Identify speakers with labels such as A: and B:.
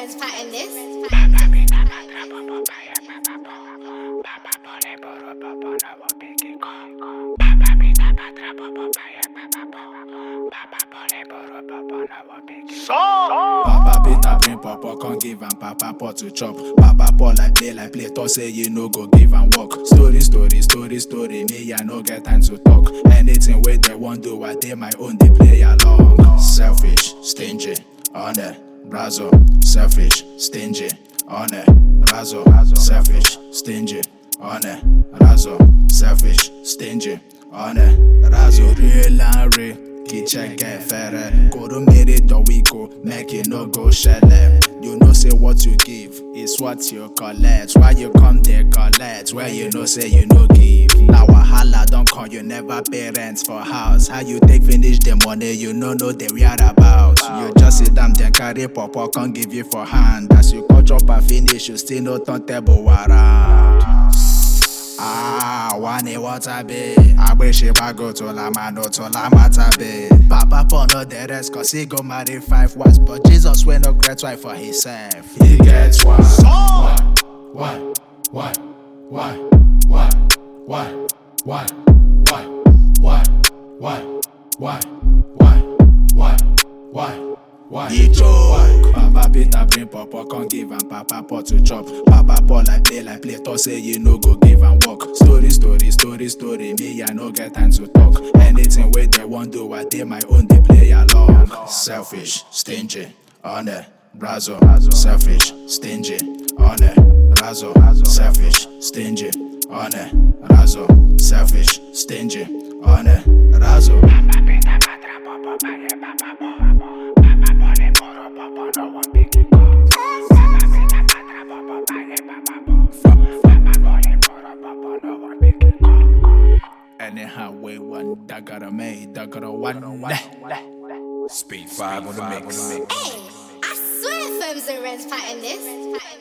A: Ren's pattern this.
B: Papa Peter bring papa, can't give am papa pot to chop. Papa Paul like play, talk say you no go give am work. Story, me I no get time to talk. Anything where they want do, I dey my own, they play along. Selfish, stingy, honor, brazo. Selfish, stingy, honor, brazo. Selfish, stingy, honor, brazo. Selfish, stingy, honor, brazo. Real and real. Check fere, go to meet the weeko, make it no go shelle. You know say what you give is what you collect. Why you come there collect? Where you know say you no give. Now wahala don't call you never pay rent for house. How you take finish the money you know the whereabout. You just sit down then carry papa can't give you for hand. As you cut up and finish you still no turn table around. Wani water be. I wish if I go to Lama, no to Lamata be. Papa Paul no the rest, cause he go marry 5 wives. But Jesus will no great wife for himself. He gets one. He joke. Papa Peter bring papa, can't give am papa pot to chop. Papa Paul like play, talk say you no go give am work. Story, me I no get time to talk. Anything where they want do, I dey my own, they play along. Selfish, stingy, honor, brazo. Selfish, stingy, honor, brazo. Selfish, stingy, honor, brazo. Selfish, stingy, honor, brazo. Anyhow, way one, that got a made, that got a one.
C: Speed 5 on the mix.
A: Hey, I swear Firms and Ren's pattern this.